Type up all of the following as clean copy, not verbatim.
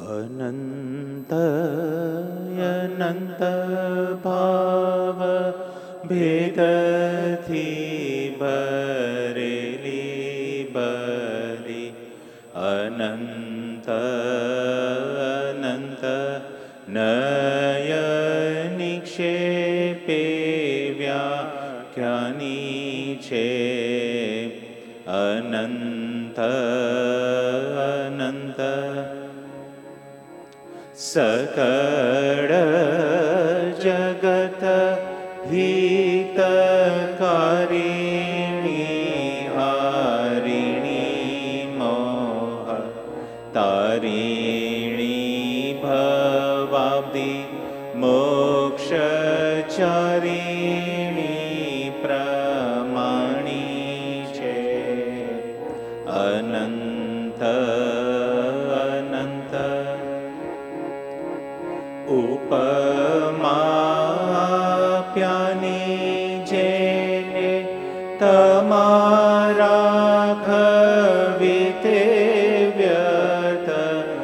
અનંત અનંત ભાવ ભેદથી ભરેલી બરી અનંત અનંત નય નિક્ષેપે વ્યાખ્યાની છે. અનંત અનંત સકળ જગત હિતકારિણી હારિણી મોહ તારિણી ભવાબ્ધિ મોક્ષચારિણી પ્રમાણી છે. અનંત અનંત ઉપમાપ્યાની જેને તમારા ખવિતે વ્યર્થ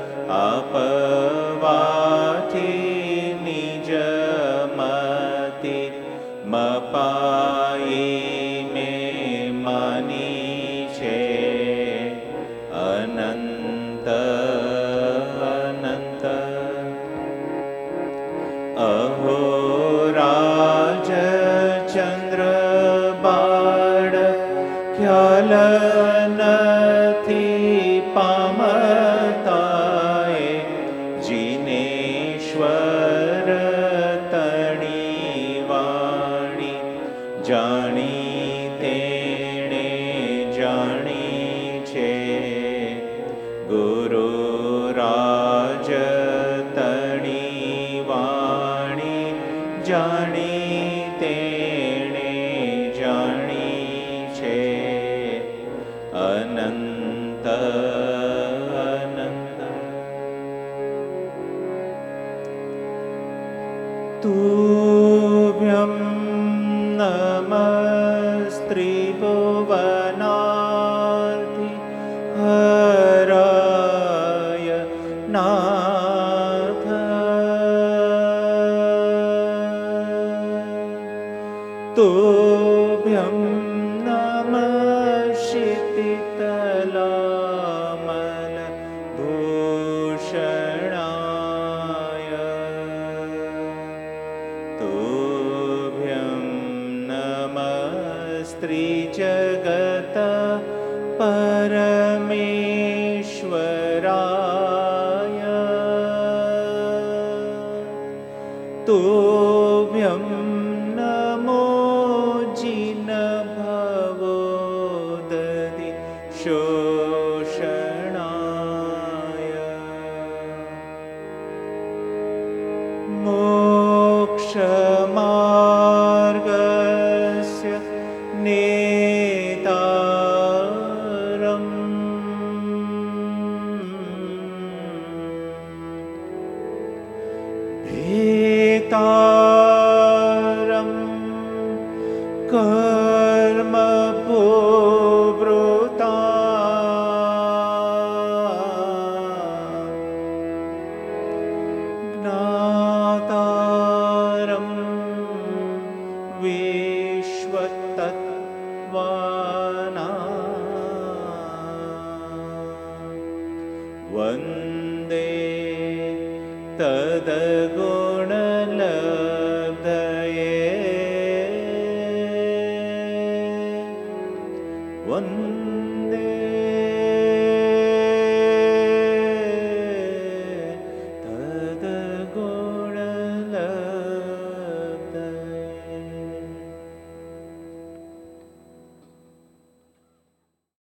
આપવાથી નિજ મતિ મપાઈ મેં માની છે. અનંત અનંત અહો રાજ ચંદ્ર બાળ ખ્યાલ નથી પામતાએ જીનેશ્વર તણી વાણી જાણી તેણે જાણી છે. ગુરુ રાજ તણી વાણી જાણી તેણે જાણી છે. અનંત અનંત તુભ્યં નમસ્ત્રિભુવનાર્તિ હરાય નાથ. તુભ્યં નમઃ શીતિતલામલ ભૂષણાય. તુભ્યં નમઃ સ્ત્રીજગત પરમેશ્વરાય. તુભ્યં નમો જીન ભવોદધિ શોષણાય. મોક્ષ માર્ગસ્ય નેતારમ. ભેતારમ કર્મ ભોવૃતા જ્ઞાતારમ વિશ્વતત્વાના. વંદે તદગુણલબ્ધયે. વંદે